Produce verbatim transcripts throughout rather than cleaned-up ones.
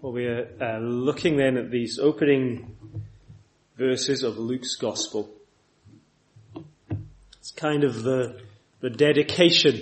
Well, we're uh, looking then at these opening verses of Luke's Gospel. It's kind of the, the dedication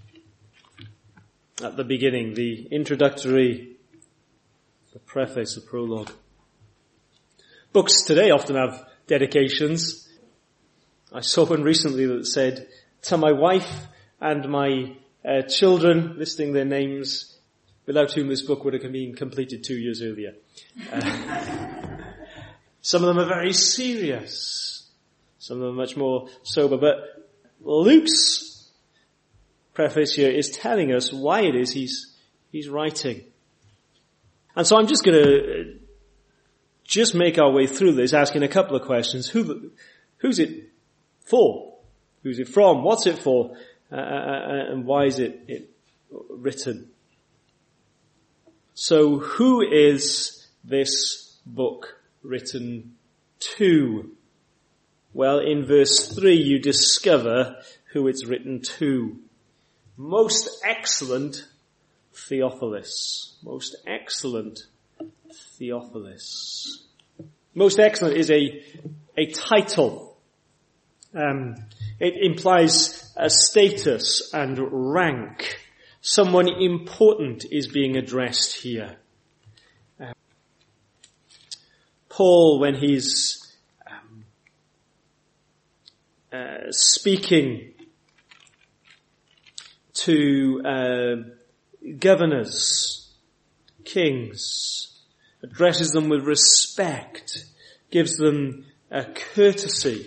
at the beginning, the introductory, the preface, the prologue. Books today often have dedications. I saw one recently that said, "To my wife and my uh, children," listing their names, without whom this book would have been completed two years earlier. Uh, some of them are very serious. Some of them are much more sober. But Luke's preface here is telling us why it is he's, he's writing. And so I'm just going to just make our way through this, asking a couple of questions. Who, who's it for? Who's it from? What's it for? Uh, and why is it, it written? So who is this book written to? Well, in verse three you discover who it's written to. Most excellent Theophilus. Most excellent Theophilus. Most excellent is a, a title. Um, it implies a status and rank. Someone important is being addressed here. Um, Paul, when he's um, uh, speaking to uh, governors, kings, addresses them with respect, gives them a courtesy.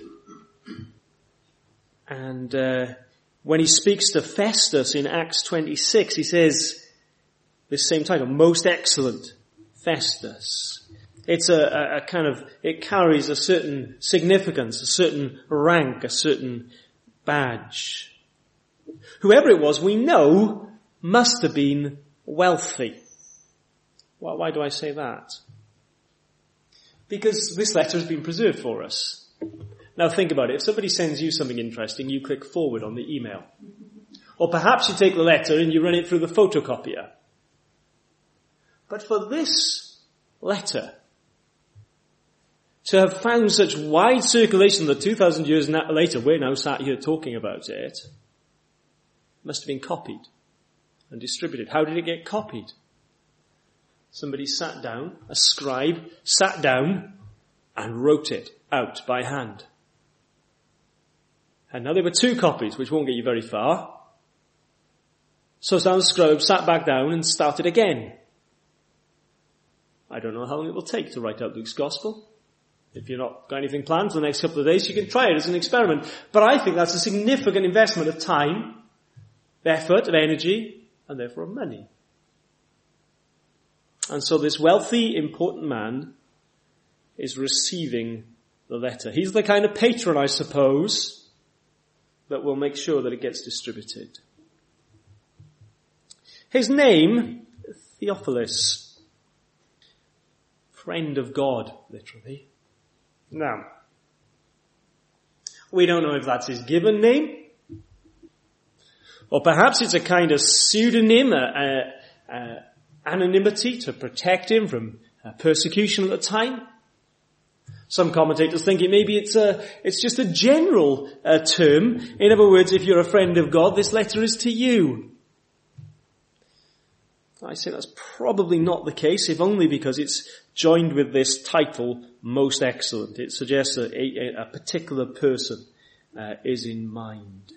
And uh, when he speaks to Festus in Acts twenty-six, he says this same title, Most Excellent Festus. It's a, a, a kind of, it carries a certain significance, a certain rank, a certain badge. Whoever it was, we know, must have been wealthy. Why, why do I say that? Because this letter has been preserved for us. Now think about it. If somebody sends you something interesting, you click forward on the email. Or perhaps you take the letter and you run it through the photocopier. But for this letter to have found such wide circulation that two thousand years later we're now sat here talking about it, must have been copied and distributed. How did it get copied? Somebody sat down, a scribe sat down and wrote it out by hand. And now there were two copies, which won't get you very far. So some scribe sat back down and started again. I don't know how long it will take to write out Luke's Gospel. If you're not got anything planned for the next couple of days, you can try it as an experiment. But I think that's a significant investment of time, of effort, of energy, and therefore of money. And so this wealthy, important man is receiving the letter. He's the kind of patron, I suppose, that will make sure that it gets distributed. His name, Theophilus, friend of God, literally. Now, we don't know if that's his given name, or perhaps it's a kind of pseudonym, a, a, a anonymity to protect him from uh, persecution at the time. Some commentators think it maybe it's a, it's just a general uh, term. In other words, if you're a friend of God, this letter is to you. I say that's probably not the case, if only because it's joined with this title, Most Excellent. It suggests that a, a particular person uh, is in mind.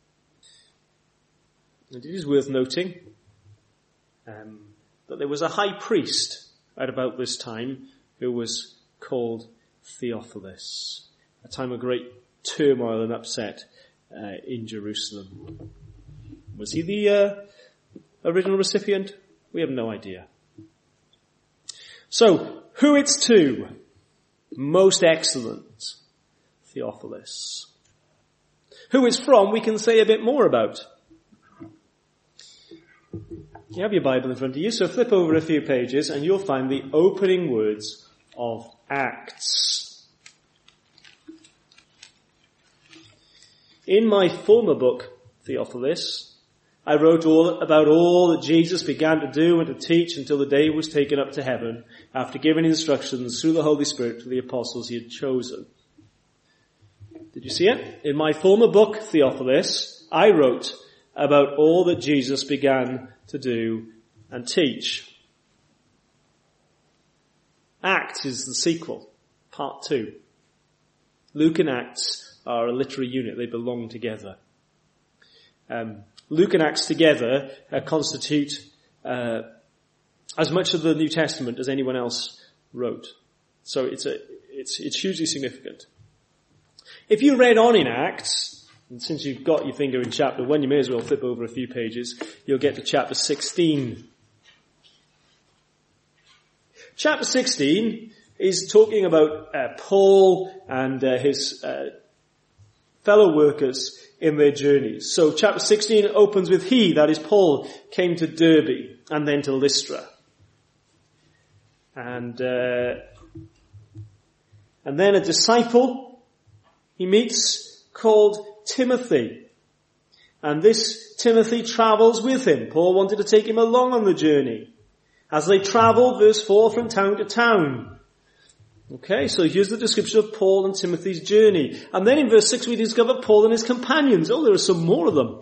And it is worth noting um, that there was a high priest at about this time who was called Theophilus, a time of great turmoil and upset uh, in Jerusalem. Was he the uh, original recipient? We have no idea. So, who it's to? Most excellent Theophilus. Who it's from, we can say a bit more about. You have your Bible in front of you, so flip over a few pages and you'll find the opening words of Acts. In my former book, Theophilus, I wrote all about all that Jesus began to do and to teach until the day he was taken up to heaven, after giving instructions through the Holy Spirit to the apostles he had chosen. Did you see it? In my former book, Theophilus, I wrote about all that Jesus began to do and teach. Acts is the sequel, part two. Luke and Acts are a literary unit. They belong together. Um, Luke and Acts together uh, constitute uh, as much of the New Testament as anyone else wrote. So it's a it's it's hugely significant. If you read on in Acts, and since you've got your finger in chapter one, you may as well flip over a few pages. You'll get to chapter sixteen. Chapter sixteen is talking about uh, Paul and uh, his uh, fellow workers in their journeys. So chapter sixteen opens with he, that is Paul, came to Derbe and then to Lystra. And uh, and then a disciple he meets called Timothy. And this Timothy travels with him. Paul wanted to take him along on the journey. As they travel, verse four, from town to town. Okay, so here's the description of Paul and Timothy's journey. And then in verse six we discover Paul and his companions. Oh, there are some more of them.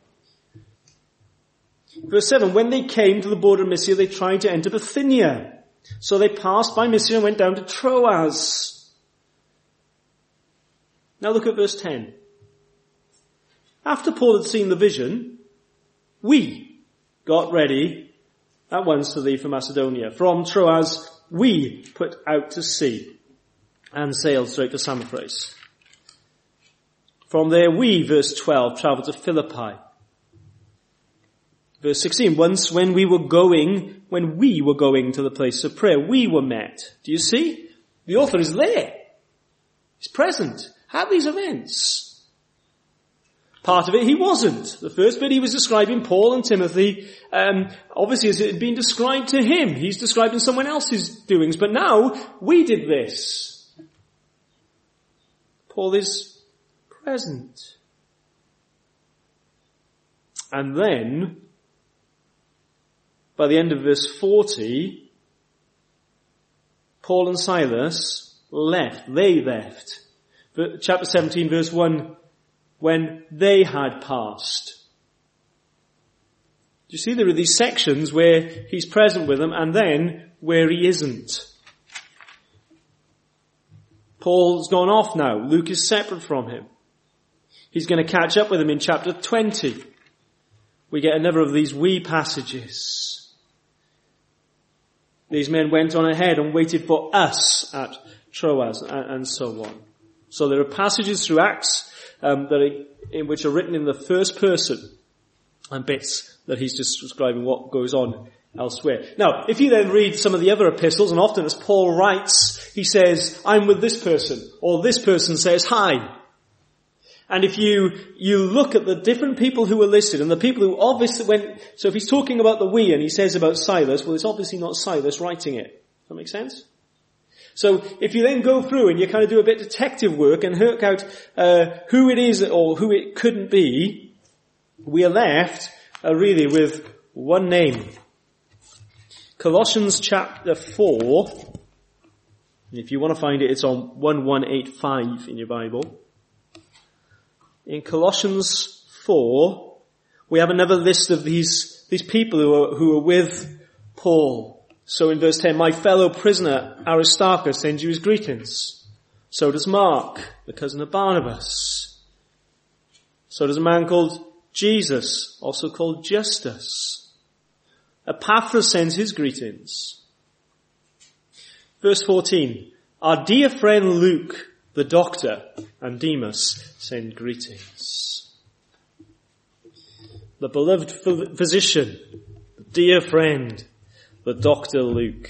Verse seven, when they came to the border of Mysia, they tried to enter Bithynia. So they passed by Mysia and went down to Troas. Now look at verse ten. After Paul had seen the vision, we got ready at once to leave for Macedonia. From Troas, we put out to sea and sailed straight to Samothrace. From there we, verse twelve, travelled to Philippi. Verse sixteen, once when we were going, when we were going to the place of prayer, we were met. Do you see? The author is there. He's present at these events. Part of it he wasn't. The first bit he was describing Paul and Timothy, um, obviously as it had been described to him. He's describing someone else's doings, but now we did this. Paul is present. And then, by the end of verse forty, Paul and Silas left. They left. Chapter seventeen, verse one, when they had passed. Do you see there are these sections where he's present with them and then where he isn't? Paul's gone off now. Luke is separate from him. He's going to catch up with him in chapter twenty. We get another of these we passages. These men went on ahead and waited for us at Troas and, and so on. So there are passages through Acts Um, that are, in which are written in the first person, and bits that he's just describing what goes on elsewhere. Now, if you then read some of the other epistles, and often as Paul writes, he says, I'm with this person, or this person says hi. And if you, you look at the different people who were listed, and the people who obviously went, so if he's talking about the we, and he says about Silas, well, it's obviously not Silas writing it. Does that make sense? So if you then go through and you kind of do a bit of detective work and work out uh, who it is or who it couldn't be, we are left uh, really with one name. Colossians chapter four. If you want to find it, it's on eleven eighty-five in your Bible. In Colossians four, we have another list of these these people who are, who are with Paul. So in verse ten, my fellow prisoner Aristarchus sends you his greetings. So does Mark, the cousin of Barnabas. So does a man called Jesus, also called Justus. Epaphras sends his greetings. Verse fourteen, our dear friend Luke, the doctor, and Demas send greetings. The beloved physician, the dear friend, the doctor Luke.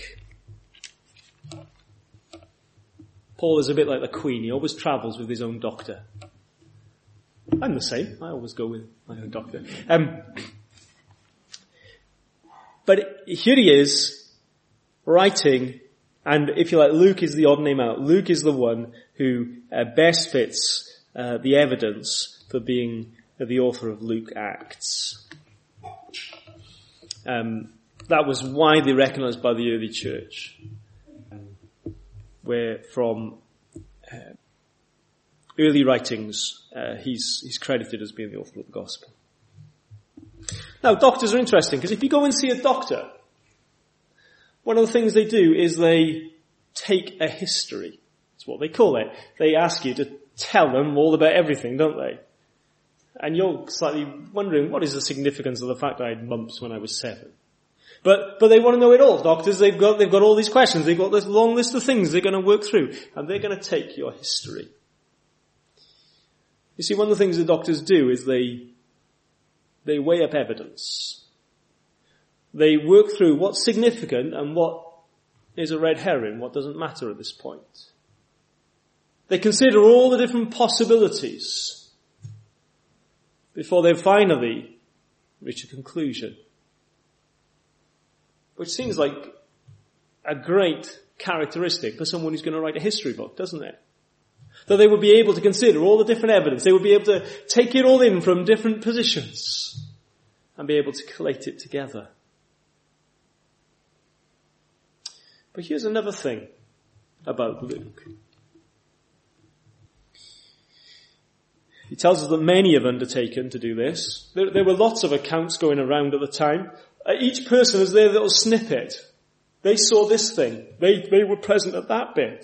Paul is a bit like the Queen. He always travels with his own doctor. I'm the same. I always go with my own doctor. Um, but here he is, writing, and if you like, Luke is the odd name out. Luke is the one who uh, best fits uh, the evidence for being uh, the author of Luke Acts. Um, that was widely recognized by the early church, where from uh, early writings, uh, he's, he's credited as being the author of the gospel. Now, doctors are interesting, because if you go and see a doctor, one of the things they do is they take a history. That's what they call it. They ask you to tell them all about everything, don't they? And you're slightly wondering, what is the significance of the fact I had mumps when I was seven? But, but they want to know it all, doctors. They've got, they've got all these questions. They've got this long list of things they're going to work through. And they're going to take your history. You see, one of the things the doctors do is they, they weigh up evidence. They work through what's significant and what is a red herring, what doesn't matter at this point. They consider all the different possibilities before they finally reach a conclusion. Which seems like a great characteristic for someone who's going to write a history book, doesn't it? That they would be able to consider all the different evidence. They would be able to take it all in from different positions and be able to collate it together. But here's another thing about Luke. He tells us that many have undertaken to do this. There, there were lots of accounts going around at the time. Uh, each person has their little snippet. They saw this thing. They, they were present at that bit.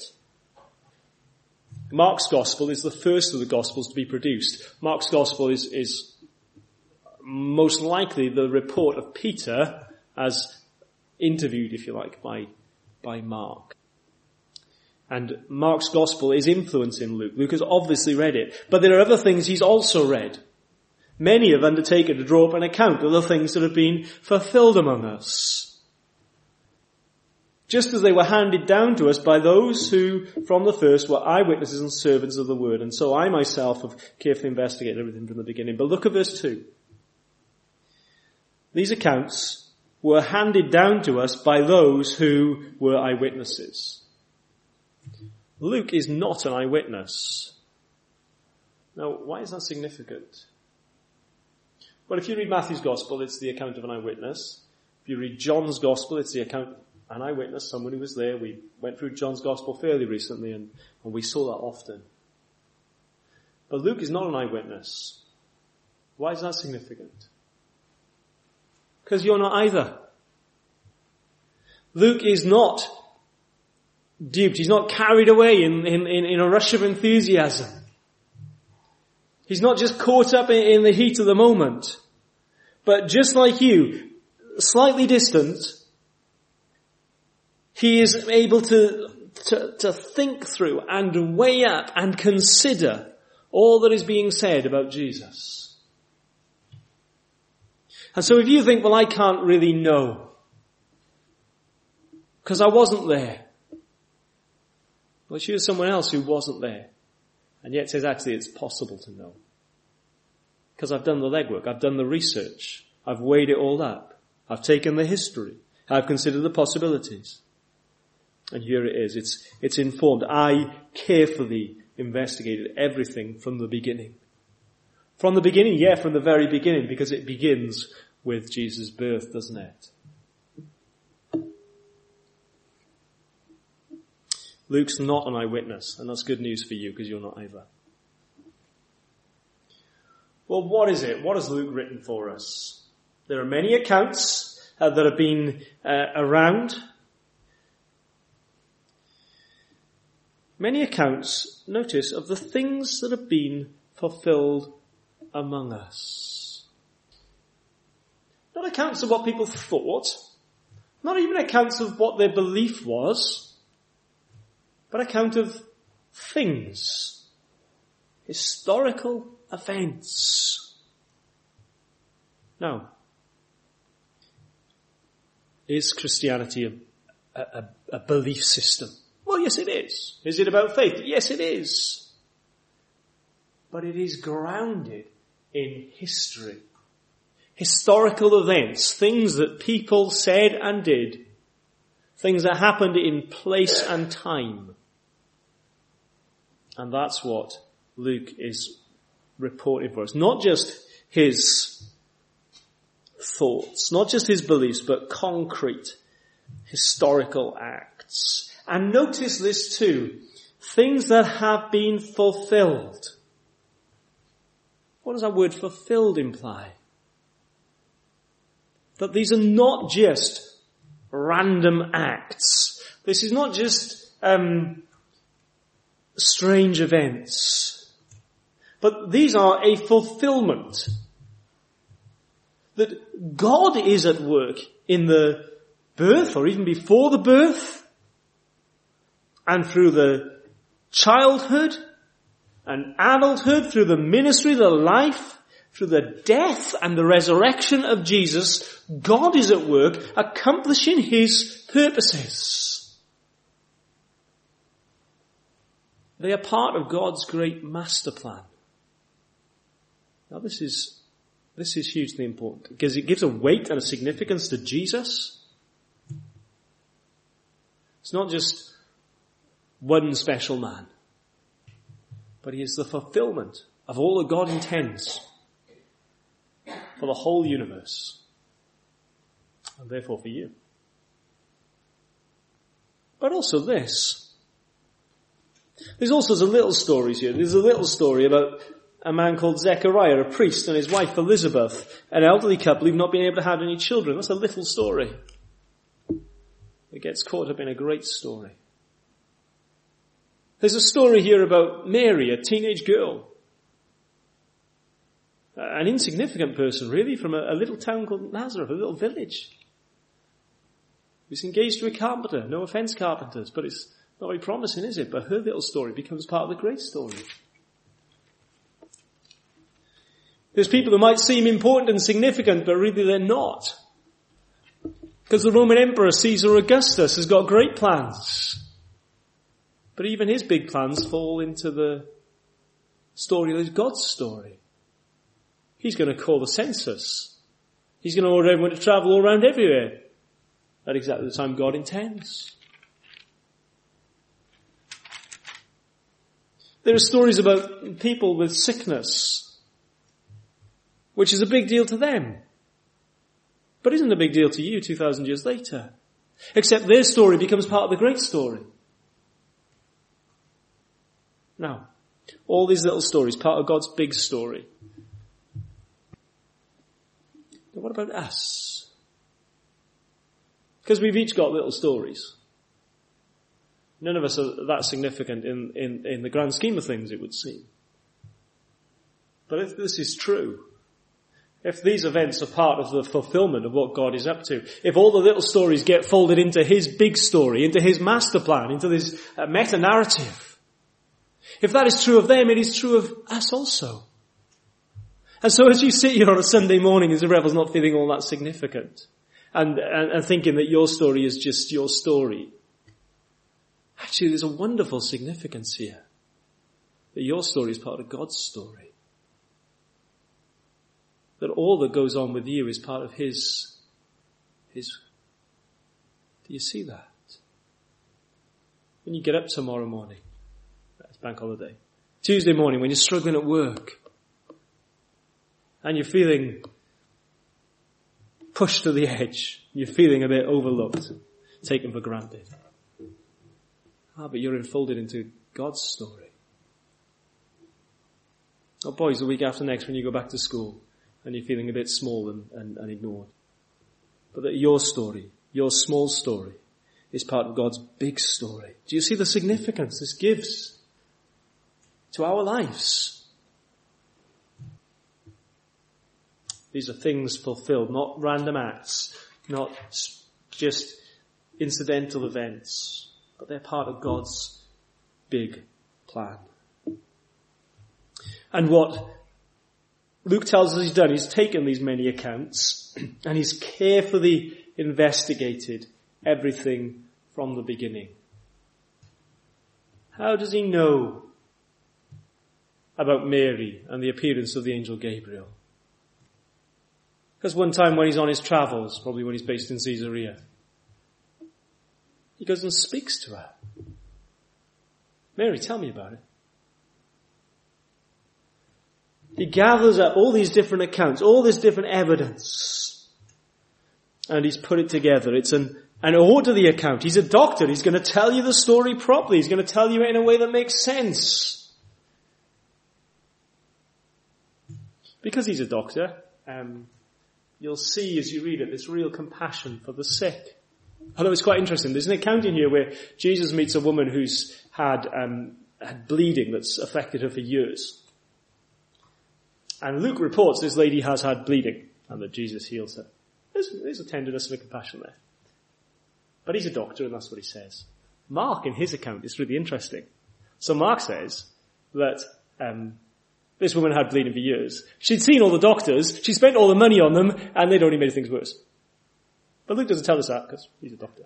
Mark's Gospel is the first of the Gospels to be produced. Mark's Gospel is, is most likely the report of Peter as interviewed, if you like, by, by Mark. And Mark's Gospel is influencing Luke. Luke has obviously read it. But there are other things he's also read. Many have undertaken to draw up an account of the things that have been fulfilled among us. Just as they were handed down to us by those who, from the first, were eyewitnesses and servants of the word. And so I myself have carefully investigated everything from the beginning. But look at verse two. These accounts were handed down to us by those who were eyewitnesses. Luke is not an eyewitness. Now, why is that significant? Well, if you read Matthew's Gospel, it's the account of an eyewitness. If you read John's Gospel, it's the account of an eyewitness, someone who was there. We went through John's Gospel fairly recently, and, and we saw that often. But Luke is not an eyewitness. Why is that significant? Because you're not either. Luke is not duped. He's not carried away in, in, in a rush of enthusiasm. He's not just caught up in, in the heat of the moment. But just like you, slightly distant, he is able to, to, to think through and weigh up and consider all that is being said about Jesus. And so if you think, well, I can't really know, because I wasn't there. Well, here's someone else who wasn't there, and yet says actually it's possible to know. Because I've done the legwork, I've done the research, I've weighed it all up, I've taken the history, I've considered the possibilities. And here it is, it's, it's informed. I carefully investigated everything from the beginning. From the beginning, yeah, from the very beginning, because it begins with Jesus' birth, doesn't it? Luke's not an eyewitness, and that's good news for you because you're not either. Well, what is it? What has Luke written for us? There are many accounts uh, that have been uh, around. Many accounts, notice, of the things that have been fulfilled among us. Not accounts of what people thought, not even accounts of what their belief was, but account of things, historical events. Now, is Christianity a, a, a belief system? Well, yes it is. Is it about faith? Yes it is. But it is grounded in history. Historical events, things that people said and did, things that happened in place and time. And that's what Luke is reporting for us. Not just his thoughts, not just his beliefs, but concrete historical acts. And notice this too, things that have been fulfilled. What does that word fulfilled imply? That these are not just random acts. This is not just um, strange events. But these are a fulfillment. That God is at work in the birth, or even before the birth, and through the childhood and adulthood, through the ministry, the life, through the death and the resurrection of Jesus, God is at work accomplishing his purposes. They are part of God's great master plan. Now this is This is hugely important because it gives a weight and a significance to Jesus. It's not just one special man, but he is the fulfillment of all that God intends for the whole universe, and therefore for you. But also this. There's all sorts of little stories here. There's a little story about a man called Zechariah, a priest, and his wife Elizabeth, an elderly couple who've not been able to have any children. That's a little story. It gets caught up in a great story. There's a story here about Mary, a teenage girl. An insignificant person, really, from a, a little town called Nazareth, a little village. Who's engaged to a carpenter. No offence, carpenters, but it's not very promising, is it? But her little story becomes part of the great story. There's people who might seem important and significant, but really they're not. Because the Roman Emperor, Caesar Augustus, has got great plans. But even his big plans fall into the story that is God's story. He's going to call the census. He's going to order everyone to travel all around everywhere at exactly the time God intends. There are stories about people with sickness, which is a big deal to them, but isn't a big deal to you two thousand years later. Except their story becomes part of the great story. Now, all these little stories, part of God's big story. But what about us? Because we've each got little stories. None of us are that significant in, in, in the grand scheme of things, it would seem. But if this is true, if these events are part of the fulfillment of what God is up to, if all the little stories get folded into his big story, into his master plan, into this uh, meta-narrative, if that is true of them, it is true of us also. And so as you sit here on a Sunday morning as the rebel's not feeling all that significant, and, and, and thinking that your story is just your story, actually there's a wonderful significance here. That your story is part of God's story. That all that goes on with you is part of his, his, do you see that? When you get up tomorrow morning, that's bank holiday, Tuesday morning when you're struggling at work, and you're feeling pushed to the edge, you're feeling a bit overlooked, taken for granted. Ah, but you're enfolded into God's story. Oh boys, the week after next when you go back to school, and you're feeling a bit small and, and, and ignored. But that your story, your small story, is part of God's big story. Do you see the significance this gives to our lives? These are things fulfilled, not random acts, not just incidental events, but they're part of God's big plan. And what Luke tells us he's done, he's taken these many accounts and he's carefully investigated everything from the beginning. How does he know about Mary and the appearance of the angel Gabriel? Because one time when he's on his travels, probably when he's based in Caesarea, he goes and speaks to her. Mary, tell me about it. He gathers up all these different accounts, all this different evidence and he's put it together. It's an, an orderly account. He's a doctor. He's going to tell you the story properly. He's going to tell you it in a way that makes sense. Because he's a doctor, um, you'll see as you read it this real compassion for the sick. Although it's quite interesting, there's an account in here where Jesus meets a woman who's had, um, had bleeding that's affected her for years. And Luke reports this lady has had bleeding and that Jesus heals her. There's, there's a tenderness and a compassion there. But he's a doctor and that's what he says. Mark, in his account, is really interesting. So Mark says that um, this woman had bleeding for years. She'd seen all the doctors, she spent all the money on them, and they'd only made things worse. But Luke doesn't tell us that because he's a doctor.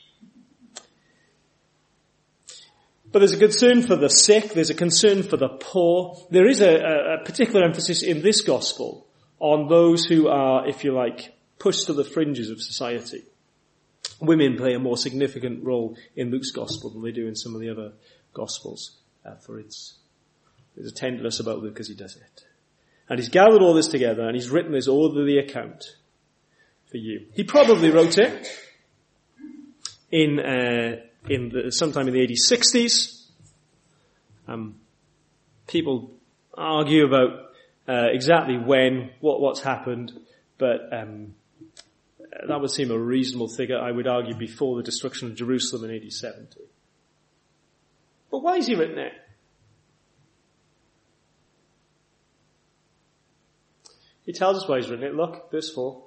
But there's a concern for the sick, there's a concern for the poor. There is a, a particular emphasis in this gospel on those who are, if you like, pushed to the fringes of society. Women play a more significant role in Luke's gospel than they do in some of the other gospels. Uh, for its, there's a tenderness about Luke as he does it. And he's gathered all this together and he's written this orderly account for you. He probably wrote it in, uh, in the, sometime in the eighteen sixties. Um, people argue about uh, exactly when, what, what's happened, but um, that would seem a reasonable figure. I would argue before the destruction of Jerusalem in A D seventy. But why is he written it? He tells us why he's written it. Look, verse four.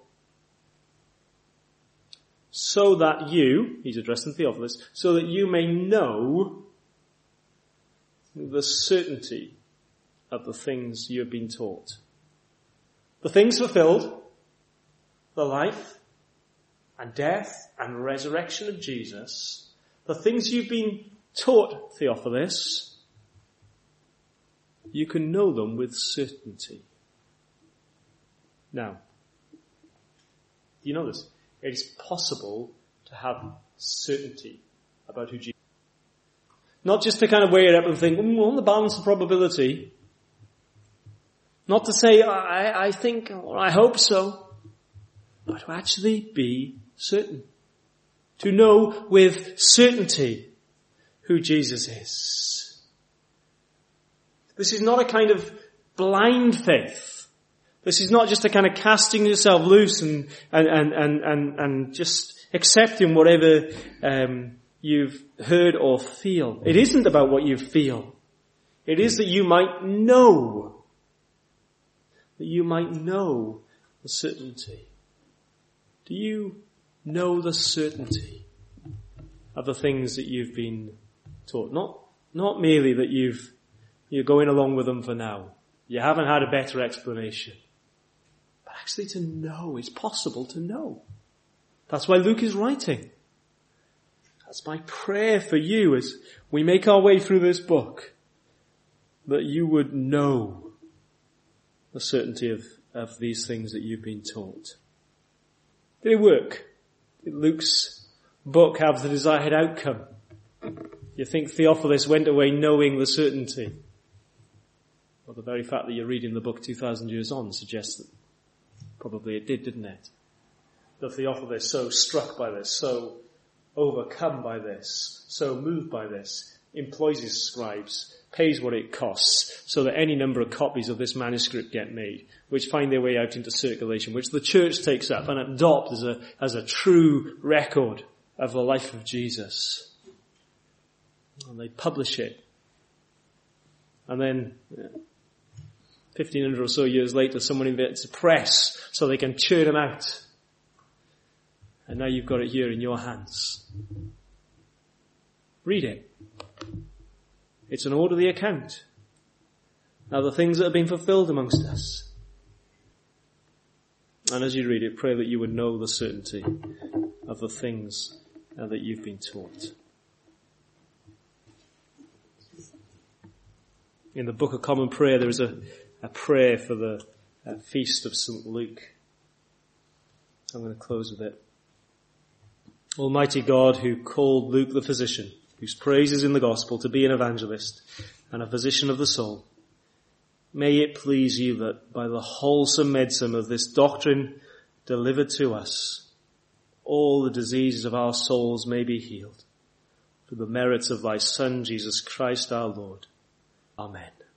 So that you, he's addressing Theophilus, so that you may know the certainty of the things you have been taught. The things fulfilled, the life and death and resurrection of Jesus, the things you've been taught, Theophilus, you can know them with certainty. Now, do you know this? It is possible to have certainty about who Jesus is. Not just to kind of weigh it up and think, mm, on the balance of probability. Not to say, I, I think, or I hope so. But to actually be certain. To know with certainty who Jesus is. This is not a kind of blind faith. This is not just a kind of casting yourself loose and and and and and, and just accepting whatever um, you've heard or feel. It isn't about what you feel. It is that you might know. That you might know the certainty. Do you know the certainty of the things that you've been taught? Not not merely that you've you're going along with them for now. You haven't had a better explanation. Actually to know, it's possible to know. That's why Luke is writing. That's my prayer for you as we make our way through this book, that you would know the certainty of, of these things that you've been taught. Did it work? Did Luke's book have the desired outcome? You think Theophilus went away knowing the certainty? Well, the very fact that you're reading the book two thousand years on suggests that probably it did, didn't it? The Theophilus, so struck by this, so overcome by this, so moved by this, employs his scribes, pays what it costs, so that any number of copies of this manuscript get made, which find their way out into circulation, which the church takes up and adopts as a, as a true record of the life of Jesus. And they publish it. And then, yeah, fifteen hundred or so years later, someone invents a press so they can churn them out. And now you've got it here in your hands. Read it. It's an orderly account. Now the things that have been fulfilled amongst us. And as you read it, pray that you would know the certainty of the things uh, that you've been taught. In the Book of Common Prayer, there is a A prayer for the uh, feast of Saint Luke. I'm going to close with it. Almighty God, who called Luke the physician, whose praise is in the gospel, to be an evangelist and a physician of the soul, may it please you that by the wholesome medicine of this doctrine delivered to us, all the diseases of our souls may be healed. Through the merits of thy Son, Jesus Christ our Lord. Amen.